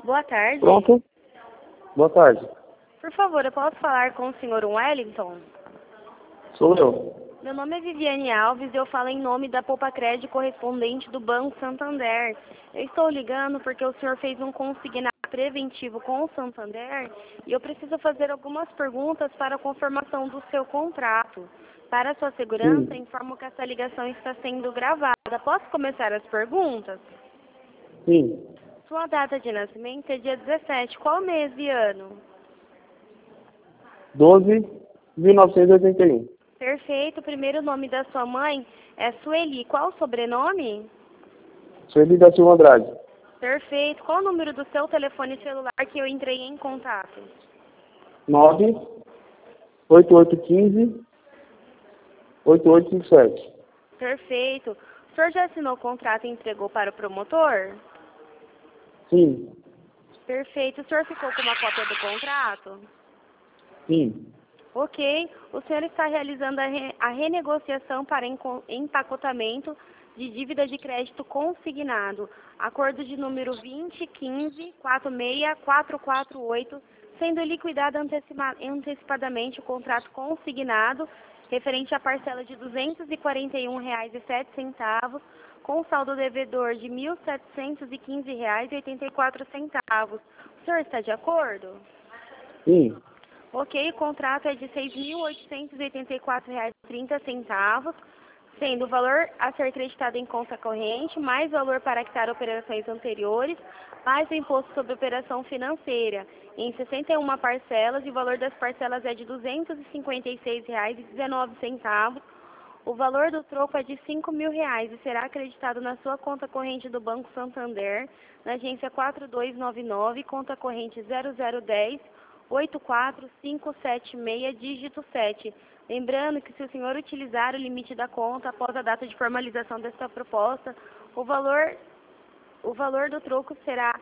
Boa tarde. Pronto? Boa tarde. Por favor, eu posso falar com o senhor Wellington? Sou eu. Meu nome é Viviane Alves e eu falo em nome da Poupa Crédito correspondente do Banco Santander. Eu estou ligando porque o senhor fez um consignado preventivo com o Santander e eu preciso fazer algumas perguntas para a confirmação do seu contrato. Para sua segurança, informo que essa ligação está sendo gravada. Posso começar as perguntas? Sim. Sua data de nascimento é dia 17. Qual mês e ano? 12.1981. Perfeito. O primeiro nome da sua mãe é Sueli. Qual o sobrenome? Sueli da Silva Andrade. Perfeito. Qual o número do seu telefone celular que eu entrei em contato? 98815-8857. Perfeito. O senhor já assinou o contrato e entregou para o promotor? Sim. Perfeito. O senhor ficou com uma cópia do contrato? Sim. Ok. O senhor está realizando a renegociação para empacotamento de dívida de crédito consignado. Acordo de número 2015-46448, sendo liquidado antecipadamente o contrato consignado referente à parcela de R$ 241,07, com saldo devedor de R$ 1.715,84. O senhor está de acordo? Sim. Ok, o contrato é de R$ 6.884,30, sendo o valor a ser creditado em conta corrente, mais valor para quitar operações anteriores, mais o imposto sobre operação financeira, em 61 parcelas, e o valor das parcelas é de R$ 256,19. O valor do troco é de R$ 5.000 e será acreditado na sua conta corrente do Banco Santander, na agência 4299, conta corrente 0010, 84576, dígito 7. Lembrando que se o senhor utilizar o limite da conta após a data de formalização desta proposta, o valor do troco será...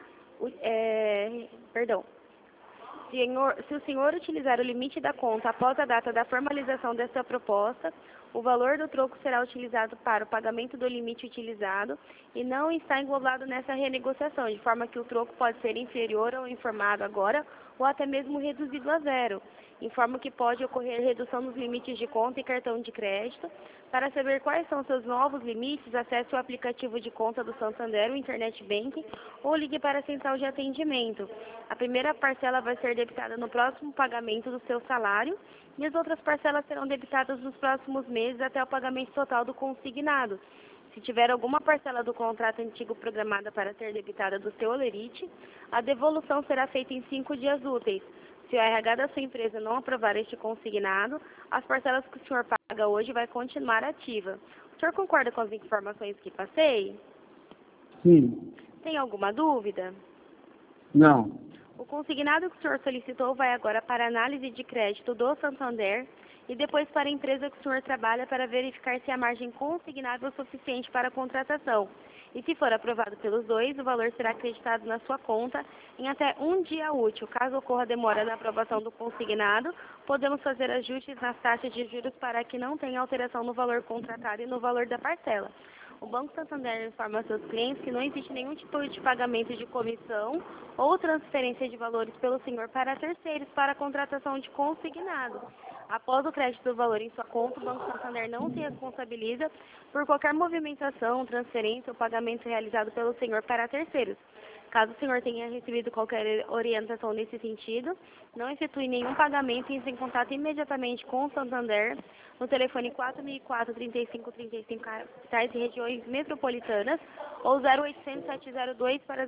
Se o senhor utilizar o limite da conta após a data da formalização desta proposta, o valor do troco será utilizado para o pagamento do limite utilizado e não está englobado nessa renegociação, de forma que o troco pode ser inferior ao informado agora ou até mesmo reduzido a zero. Informo que pode ocorrer redução nos limites de conta e cartão de crédito. Para saber quais são seus novos limites, acesse o aplicativo de conta do Santander, o Internet Banking, ou ligue para a central de atendimento. A primeira parcela vai ser debitada no próximo pagamento do seu salário e as outras parcelas serão debitadas nos próximos meses até o pagamento total do consignado. Se tiver alguma parcela do contrato antigo programada para ser debitada do seu holerite, a devolução será feita em 5 dias úteis. Se o RH da sua empresa não aprovar este consignado, as parcelas que o senhor paga hoje vai continuar ativa. O senhor concorda com as informações que passei? Sim. Tem alguma dúvida? Não. O consignado que o senhor solicitou vai agora para análise de crédito do Santander e depois para a empresa que o senhor trabalha para verificar se a margem consignada é suficiente para a contratação. E se for aprovado pelos dois, o valor será acreditado na sua conta em até um dia útil. Caso ocorra demora na aprovação do consignado, podemos fazer ajustes nas taxas de juros para que não tenha alteração no valor contratado e no valor da parcela. O Banco Santander informa a seus clientes que não existe nenhum tipo de pagamento de comissão ou transferência de valores pelo senhor para terceiros para a contratação de consignado. Após o crédito do valor em sua conta, o Banco Santander não se responsabiliza por qualquer movimentação, transferência ou pagamento realizado pelo senhor para terceiros. Caso o senhor tenha recebido qualquer orientação nesse sentido, não efetue nenhum pagamento e entre em contato imediatamente com o Santander no telefone 4004-3535 capitais e regiões metropolitanas ou 0800-702 para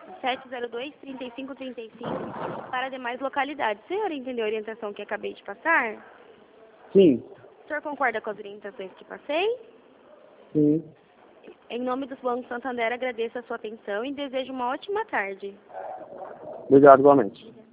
702-3535 para demais localidades. O senhor entendeu a orientação que acabei de passar? Sim. O senhor concorda com as orientações que passei? Sim. Em nome do Banco Santander, agradeço a sua atenção e desejo uma ótima tarde. Obrigado, igualmente.